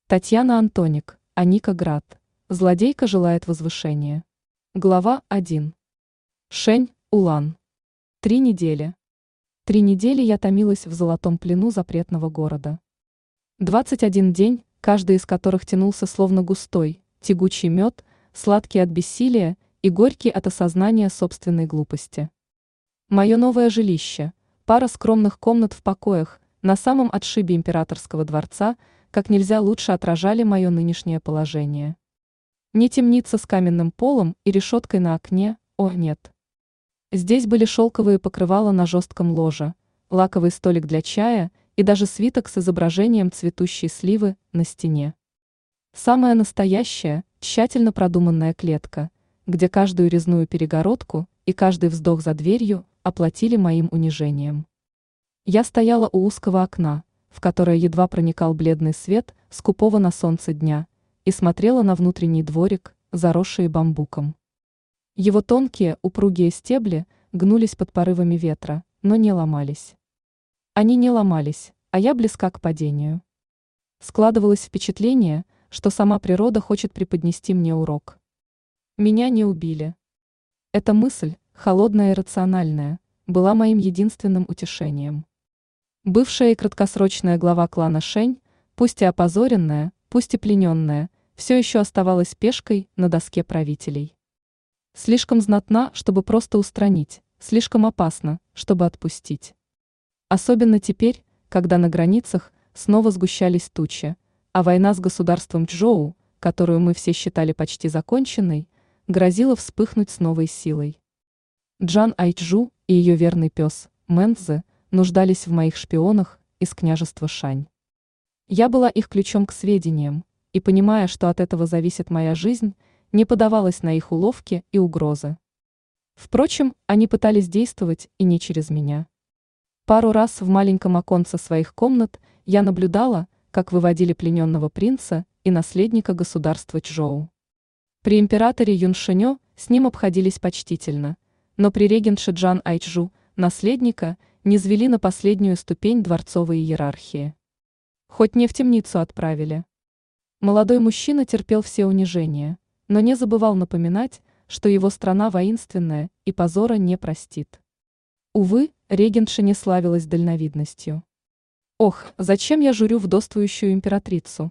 Татьяна Антоник, Аника Град. Злодейка желает возвышения. Глава 1. Шень, Улан. 3 недели. 3 недели я томилась в золотом плену запретного города. 21 день, каждый из которых тянулся словно густой, тягучий мед, сладкий от бессилия и горький от осознания собственной глупости. Мое новое жилище, пара скромных комнат в покоях, на самом отшибе императорского дворца, как нельзя лучше отражали мое нынешнее положение. Не темница с каменным полом и решеткой на окне, о нет. Здесь были шелковые покрывала на жестком ложе, лаковый столик для чая и даже свиток с изображением цветущей сливы на стене. Самая настоящая, тщательно продуманная клетка, где каждую резную перегородку и каждый вздох за дверью оплатили моим унижением. Я стояла у узкого окна, в которое едва проникал бледный свет скупого на солнце дня, и смотрела на внутренний дворик, заросший бамбуком. Его тонкие, упругие стебли гнулись под порывами ветра, но не ломались. Они не ломались, а я близка к падению. Складывалось впечатление, что сама природа хочет преподнести мне урок. Меня не убили. Эта мысль, холодная и рациональная, была моим единственным утешением. Бывшая и краткосрочная глава клана Шень, пусть и опозоренная, пусть и плененная, все еще оставалась пешкой на доске правителей. Слишком знатна, чтобы просто устранить, слишком опасна, чтобы отпустить. Особенно теперь, когда на границах снова сгущались тучи, а война с государством Чжоу, которую мы все считали почти законченной, грозила вспыхнуть с новой силой. Джан Айчжу и ее верный пес, Мэнцзы, нуждались в моих шпионах из княжества Шань. Я была их ключом к сведениям, и, понимая, что от этого зависит моя жизнь, не поддавалась на их уловки и угрозы. Впрочем, они пытались действовать и не через меня. Пару раз в маленьком оконце своих комнат я наблюдала, как выводили плененного принца и наследника государства Чжоу. При императоре Юншеню с ним обходились почтительно, но при регентше Джан Айчжу, наследника, низвели на последнюю ступень дворцовой иерархии. Хоть не в темницу отправили. Молодой мужчина терпел все унижения, но не забывал напоминать, что его страна воинственная и позора не простит. Увы, регентша не славилась дальновидностью. Ох, зачем я журю вдовствующую императрицу?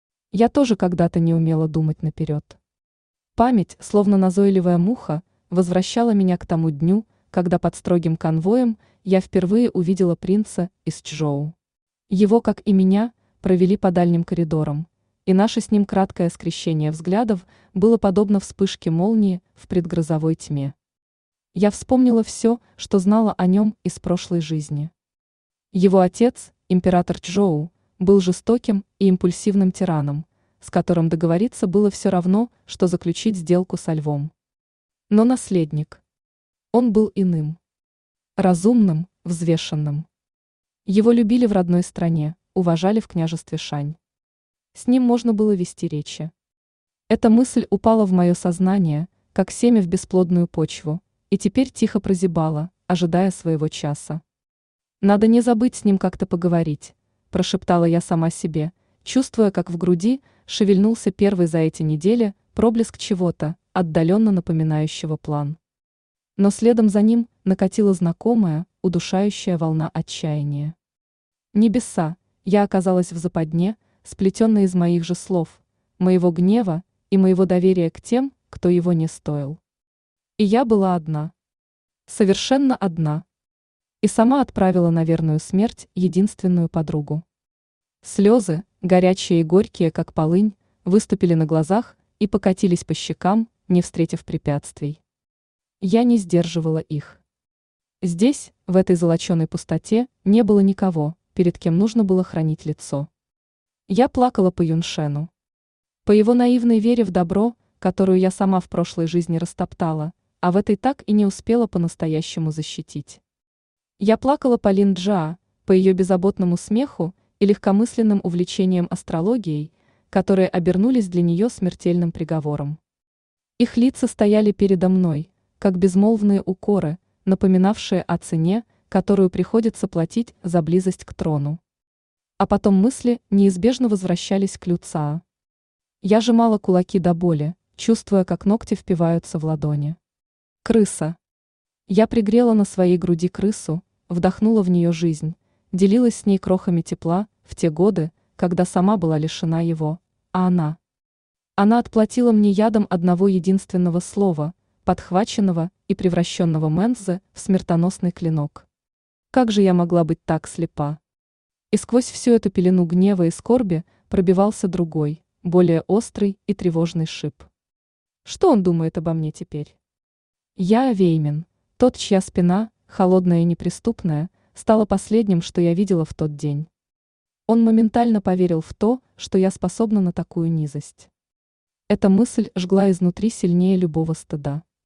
Я тоже когда-то не умела думать наперед. Память, словно назойливая муха, возвращала меня к тому дню, когда под строгим конвоем я впервые увидела принца из Чжоу. Его, как и меня, провели по дальним коридорам, и наше с ним краткое скрещение взглядов было подобно вспышке молнии в предгрозовой тьме. Я вспомнила все, что знала о нем из прошлой жизни. Его отец, император Чжоу, был жестоким и импульсивным тираном, с которым договориться было все равно, что заключить сделку со львом. Но наследник. Он был иным. Разумным, взвешенным. Его любили в родной стране, уважали в княжестве Шань. С ним можно было вести речи. Эта мысль упала в мое сознание, как семя в бесплодную почву, и теперь тихо прозябала, ожидая своего часа. «Надо не забыть с ним как-то поговорить», – прошептала я сама себе, чувствуя, как в груди шевельнулся первый за эти недели проблеск чего-то, отдаленно напоминающего план. Но следом за ним накатила знакомая, удушающая волна отчаяния. Небеса, я оказалась в западне, сплетенной из моих же слов, моего гнева и моего доверия к тем, кто его не стоил. И я была одна. Совершенно одна. И сама отправила на верную смерть единственную подругу. Слезы, горячие и горькие, как полынь, выступили на глазах и покатились по щекам, не встретив препятствий. Я не сдерживала их. Здесь, в этой золоченой пустоте, не было никого, перед кем нужно было хранить лицо. Я плакала по Юншену. По его наивной вере в добро, которую я сама в прошлой жизни растоптала, а в этой так и не успела по-настоящему защитить. Я плакала по Лин Джа, по ее беззаботному смеху и легкомысленным увлечением астрологией, которые обернулись для нее смертельным приговором. Их лица стояли передо мной, как безмолвные укоры, напоминавшие о цене, которую приходится платить за близость к трону. А потом мысли неизбежно возвращались к Люциа. Я сжимала кулаки до боли, чувствуя, как ногти впиваются в ладони. Крыса. Я пригрела на своей груди крысу, вдохнула в нее жизнь, делилась с ней крохами тепла в те годы, когда сама была лишена его, а она. Она отплатила мне ядом одного единственного слова, подхваченного и превращенного Мензе в смертоносный клинок. Как же я могла быть так слепа? И сквозь всю эту пелену гнева и скорби пробивался другой, более острый и тревожный шип. Что он думает обо мне теперь? Я Веймин, тот, чья спина, холодная и неприступная, стала последним, что я видела в тот день. Он моментально поверил в то, что я способна на такую низость. Эта мысль жгла изнутри сильнее любого стыда.